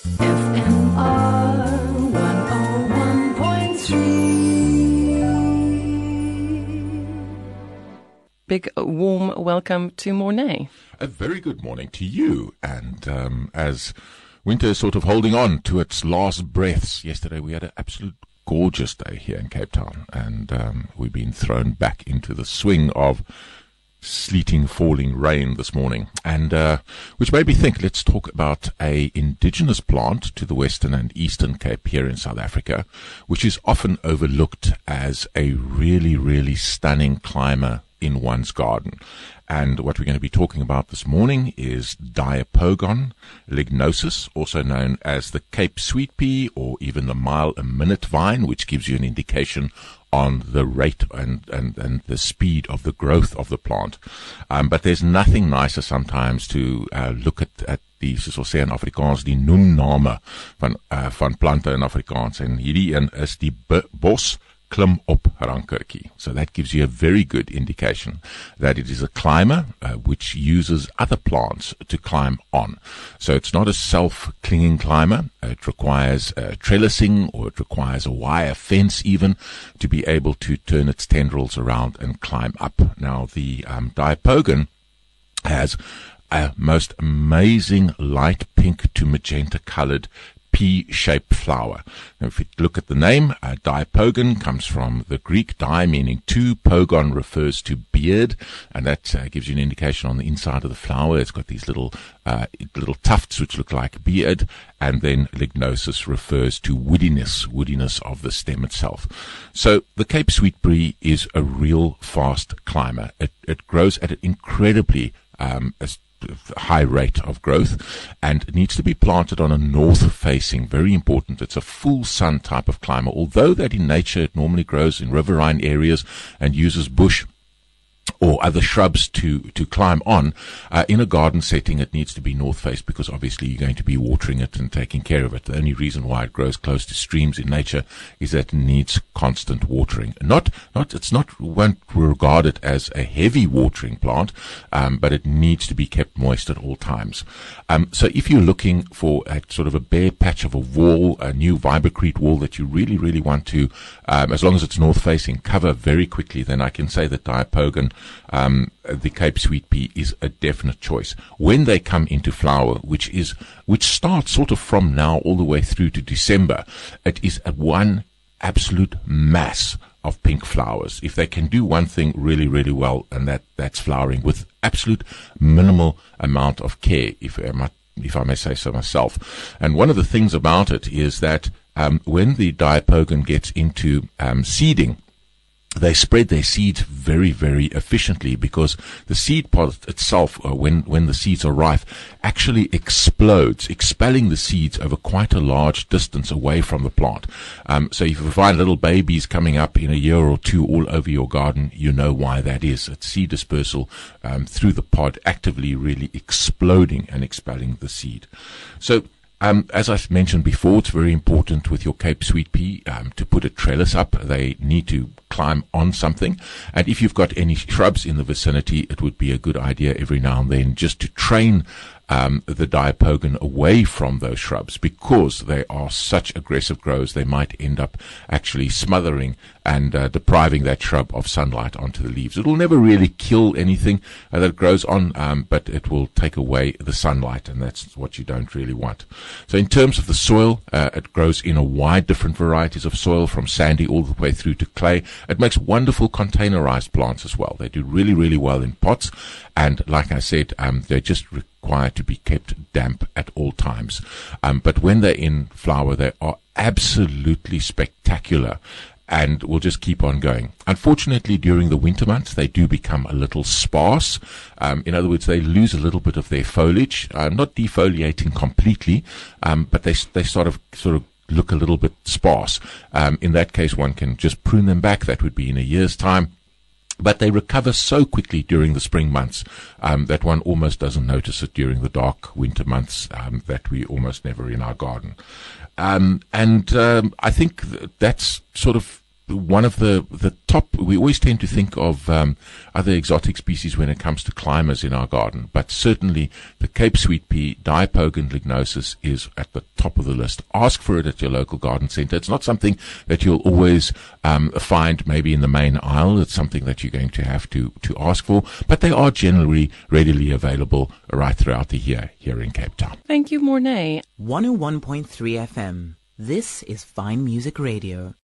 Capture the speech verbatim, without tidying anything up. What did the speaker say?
F M R one oh one point three. Big warm welcome to Mornay. A very good morning to you. And um, as winter is sort of holding on to its last breaths, yesterday we had an absolute gorgeous day here in Cape Town, and um, we've been thrown back into the swing of sleeting, falling rain this morning, and uh, which made me think, let's talk about a indigenous plant to the Western and Eastern Cape here in South Africa, which is often overlooked as a really, really stunning climber in one's garden. And what we're going to be talking about this morning is Diapogon lignosus, also known as the Cape sweet pea or even the mile a minute vine, which gives you an indication on the rate and, and, and the speed of the growth of the plant. Um, but there's nothing nicer sometimes to uh, look at, at die, soos ons sê in Afrikaans, die noemname van, uh, van plante in Afrikaans. En hierdie een is die bos klim op rankertjie. So that gives you a very good indication that it is a climber uh, which uses other plants to climb on. So it's not a self-clinging climber. It requires uh, trellising, or it requires a wire fence even to be able to turn its tendrils around and climb up. Now the um, Diapogon has a most amazing light pink to magenta colored pea-shaped flower. Now, if you look at the name, uh, Diapogon comes from the Greek di, meaning two. Pogon refers to beard, and that uh, gives you an indication on the inside of the flower. It's got these little uh, little tufts which look like beard, and then lignosus refers to woodiness, woodiness of the stem itself. So the Cape sweet pea is a real fast climber. It, it grows at an incredibly um, high rate of growth, and needs to be planted on a north facing, very important. It's a full sun type of climber, although that in nature it normally grows in riverine areas and uses bush or other shrubs to, to climb on. Uh, in a garden setting, it needs to be north faced, because obviously you're going to be watering it and taking care of it. The only reason why it grows close to streams in nature is that it needs constant watering. Not, not, it's not, won't regard it as a heavy watering plant, um, but it needs to be kept moist at all times. Um, so if you're looking for a sort of a bare patch of a wall, a new vibacrete wall that you really, really want to, um, as long as it's north facing, cover very quickly, then I can say that Diapogon, Um, the Cape sweet pea, is a definite choice. When they come into flower, which is which starts sort of from now all the way through to December, it is a one absolute mass of pink flowers. If they can do one thing really, really well, and that that's flowering with absolute minimal amount of care, if I might, if I may say so myself. And one of the things about it is that um, when the Diapogon gets into um, seeding, they spread their seeds very, very efficiently, because the seed pod itself, uh, when, when the seeds are ripe, actually explodes, expelling the seeds over quite a large distance away from the plant. Um, so if you find little babies coming up in a year or two all over your garden, you know why that is. It's seed dispersal um, through the pod actively really exploding and expelling the seed. So Um, as I mentioned before, it's very important with your Cape sweet pea um, to put a trellis up. They need to climb on something. And if you've got any shrubs in the vicinity, it would be a good idea every now and then just to train um, the Diapogon away from those shrubs, because they are such aggressive growers. They might end up actually smothering and uh, depriving that shrub of sunlight onto the leaves. It will never really kill anything uh, that grows on, um, but it will take away the sunlight, and that's what you don't really want. So in terms of the soil, uh, it grows in a wide different varieties of soil, from sandy all the way through to clay. It makes wonderful containerized plants as well. They do really, really well in pots, and like I said, um, they're just required to be kept damp at all times. Um, but when they're in flower, they are absolutely spectacular, and will just keep on going. Unfortunately, during the winter months, they do become a little sparse. Um, in other words, they lose a little bit of their foliage, uh, not defoliating completely, um, but they they sort of sort of look a little bit sparse. Um, in that case, one can just prune them back. That would be in a year's time. But they recover so quickly during the spring months um, that one almost doesn't notice it during the dark winter months um, that we almost never in our garden. Um, and um, I think th- that's sort of one of the, the top, we always tend to think of um, other exotic species when it comes to climbers in our garden, but certainly the Cape sweet pea, Diapogon lignosus, is at the top of the list. Ask for it at your local garden center. It's not something that you'll always um, find maybe in the main aisle. It's something that you're going to have to, to ask for, but they are generally readily available right throughout the year here in Cape Town. Thank you, Mornay. one oh one point three F M. This is Fine Music Radio.